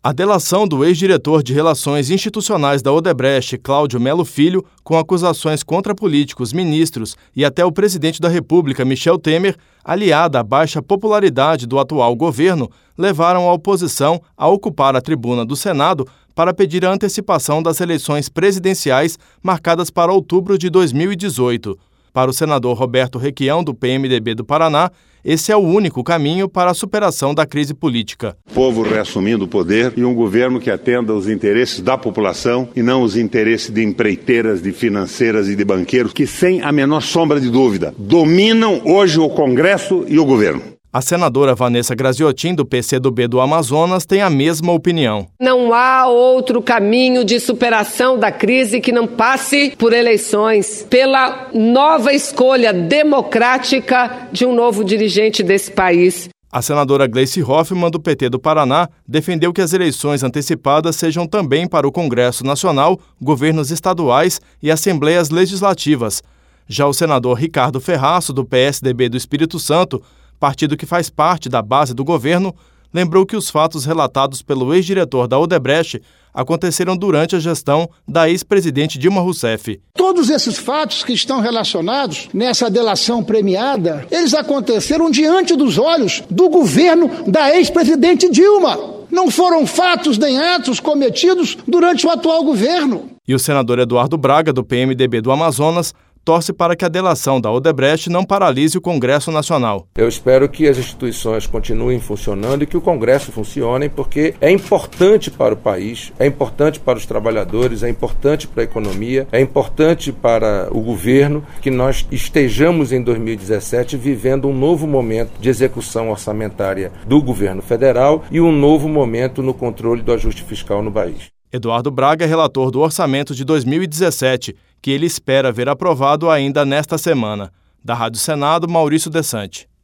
A delação do ex-diretor de Relações Institucionais da Odebrecht, Cláudio Melo Filho, com acusações contra políticos, ministros e até o presidente da República, Michel Temer, aliada à baixa popularidade do atual governo, levaram a oposição a ocupar a tribuna do Senado para pedir a antecipação das eleições presidenciais marcadas para outubro de 2018. Para o senador Roberto Requião, do PMDB do Paraná, esse é o único caminho para a superação da crise política. O povo reassumindo o poder e um governo que atenda aos interesses da população e não os interesses de empreiteiras, de financeiras e de banqueiros que, sem a menor sombra de dúvida, dominam hoje o Congresso e o governo. A senadora Vanessa Graziotin, do PCdoB do Amazonas, tem a mesma opinião. Não há outro caminho de superação da crise que não passe por eleições, pela nova escolha democrática de um novo dirigente desse país. A senadora Gleice Hoffmann, do PT do Paraná, defendeu que as eleições antecipadas sejam também para o Congresso Nacional, governos estaduais e assembleias legislativas. Já o senador Ricardo Ferraço, do PSDB do Espírito Santo, partido que faz parte da base do governo, lembrou que os fatos relatados pelo ex-diretor da Odebrecht aconteceram durante a gestão da ex-presidente Dilma Rousseff. Todos esses fatos que estão relacionados nessa delação premiada, eles aconteceram diante dos olhos do governo da ex-presidente Dilma. Não foram fatos nem atos cometidos durante o atual governo. E o senador Eduardo Braga, do PMDB do Amazonas, torce para que a delação da Odebrecht não paralise o Congresso Nacional. Eu espero que as instituições continuem funcionando e que o Congresso funcione, porque é importante para o país, é importante para os trabalhadores, é importante para a economia, é importante para o governo que nós estejamos em 2017 vivendo um novo momento de execução orçamentária do governo federal e um novo momento no controle do ajuste fiscal no país. Eduardo Braga é relator do orçamento de 2017, que ele espera ver aprovado ainda nesta semana. Da Rádio Senado, Maurício Desante.